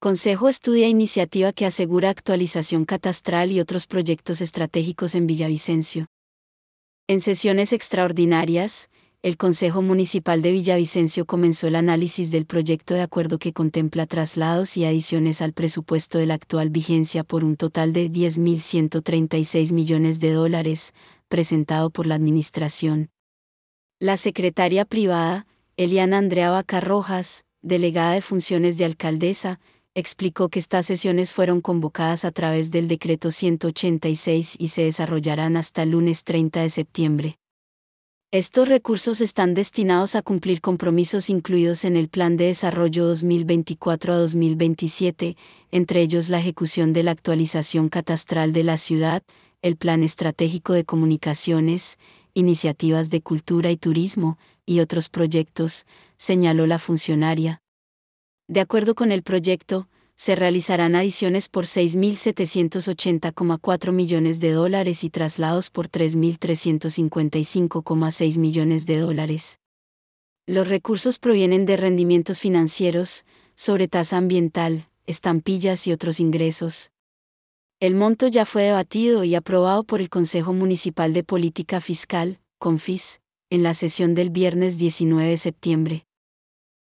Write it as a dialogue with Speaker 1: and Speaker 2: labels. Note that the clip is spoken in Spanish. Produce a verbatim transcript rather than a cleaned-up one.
Speaker 1: Consejo estudia iniciativa que asegura actualización catastral y otros proyectos estratégicos en Villavicencio. En sesiones extraordinarias, el Consejo Municipal de Villavicencio comenzó el análisis del proyecto de acuerdo que contempla traslados y adiciones al presupuesto de la actual vigencia por un total de diez mil ciento treinta y seis millones de dólares, presentado por la Administración. La secretaria privada, Eliana Andrea Vaca Rojas, delegada de funciones de alcaldesa, explicó que estas sesiones fueron convocadas a través del decreto ciento ochenta y seis y se desarrollarán hasta el lunes treinta de septiembre. Estos recursos están destinados a cumplir compromisos incluidos en el Plan de Desarrollo dos mil veinticuatro a dos mil veintisiete, entre ellos la ejecución de la actualización catastral de la ciudad, el Plan Estratégico de Comunicaciones, iniciativas de cultura y turismo, y otros proyectos, señaló la funcionaria. De acuerdo con el proyecto, se realizarán adiciones por seis mil setecientos ochenta coma cuatro millones de dólares y traslados por tres mil trescientos cincuenta y cinco coma seis millones de dólares. Los recursos provienen de rendimientos financieros, sobre tasa ambiental, estampillas y otros ingresos. El monto ya fue debatido y aprobado por el Consejo Municipal de Política Fiscal, CONFIS, en la sesión del viernes diecinueve de septiembre.